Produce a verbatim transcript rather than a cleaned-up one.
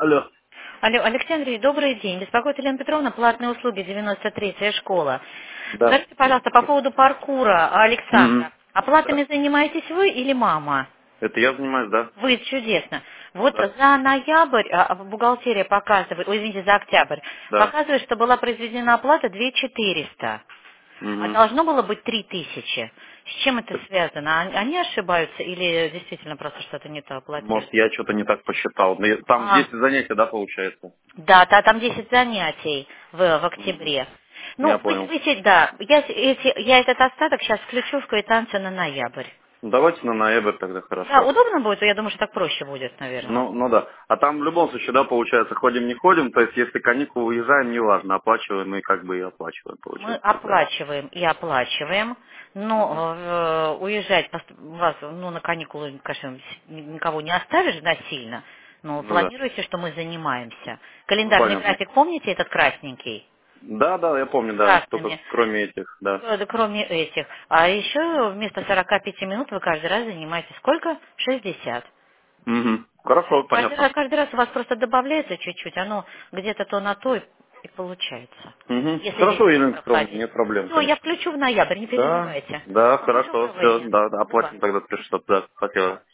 Алло. Алло, Алексей Андреевич, добрый день. Беспокоит Елена Петровна, платные услуги, девяносто третья школа. Да. Скажите, пожалуйста, по поводу паркура Мгм. Александра. Да. Оплатами занимаетесь вы или мама? Это я занимаюсь, да? Вы, чудесно. Вот Да. за ноябрь а, бухгалтерия показывает, ой, извините, за октябрь, Да. показывает, что была произведена оплата две тысячи четыреста, а Мгм. должно было быть три тысячи. С чем это связано? Они они ошибаются или действительно просто что-то не то оплатили? Может, я что-то не так посчитал. Но я- Там А, десять занятий, да, получается? Да, да, там десять занятий в, в Мгм. октябре. Я Ну, вы, понял. вы се- да, я, с- эти, я этот остаток сейчас включу в квитанцию на ноябрь. Ну, давайте на ноябрь тогда, Да, хорошо. удобно будет? Я думаю, что так проще будет, наверное. Ну, ну да. А там в любом случае, да, получается, ходим, не ходим, то есть если каникулы уезжаем, неважно, оплачиваем и как бы и оплачиваем, Мы получается тогда. оплачиваем и оплачиваем, Мгм. но э, уезжать пост- вас, ну, на каникулы, конечно, с- никого не оставишь насильно, но Ну да. планируйте, что мы занимаемся. Ну Календарный понятно. график, помните этот красненький? Да, да, я помню, да. Только Красными. кроме этих, да. Э, да, кроме этих. А еще вместо сорока пяти минут вы каждый раз занимаетесь сколько? шестьдесят. Угу. Всё. Хорошо, Каждый понятно. раз, каждый раз у вас просто добавляется чуть-чуть, оно где-то то на то и и получается. Угу. Если Хорошо, десять Елена минут Петровна, ходить. нет проблем, Все, я конечно. включу в ноябрь, не Да, переживайте. да, Хорошего хорошо, все, времени. да, До оплатим тогда три шестьсот, да, спасибо.